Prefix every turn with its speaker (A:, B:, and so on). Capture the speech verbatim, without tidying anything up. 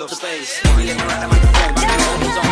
A: love space. Feeling right, I'm at the phone.